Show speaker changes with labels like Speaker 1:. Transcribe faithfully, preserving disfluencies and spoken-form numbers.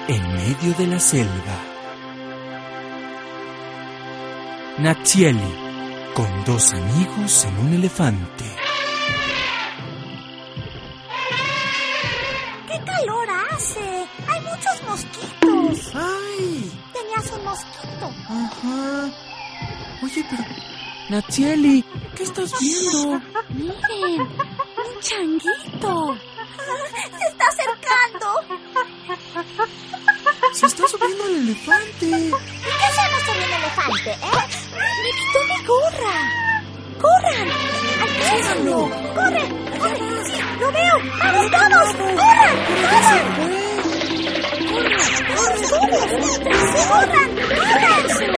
Speaker 1: en medio de la selva. Natsieli, con dos amigos en un elefante.
Speaker 2: ¡Qué calor hace! ¡Hay muchos mosquitos!
Speaker 3: ¡Ay!
Speaker 2: Tenías un mosquito.
Speaker 3: Ajá. Oye, pero...
Speaker 1: Natsieli, ¿qué estás viendo?
Speaker 2: Miren, un changuito. Se está acercando.
Speaker 3: Se está subiendo el elefante.
Speaker 2: ¿Y qué hacemos sobre un elefante, eh? Me quitó mi gorra. ¡Corran! ¡Alcánzalo! ¡Corre! ¡Corre! ¡Sí! ¡Lo veo! ¡Vamos todos! ¡Corran! ¡Corran! ¡Corran! ¡Corran! ¡Corran! ¡Corran!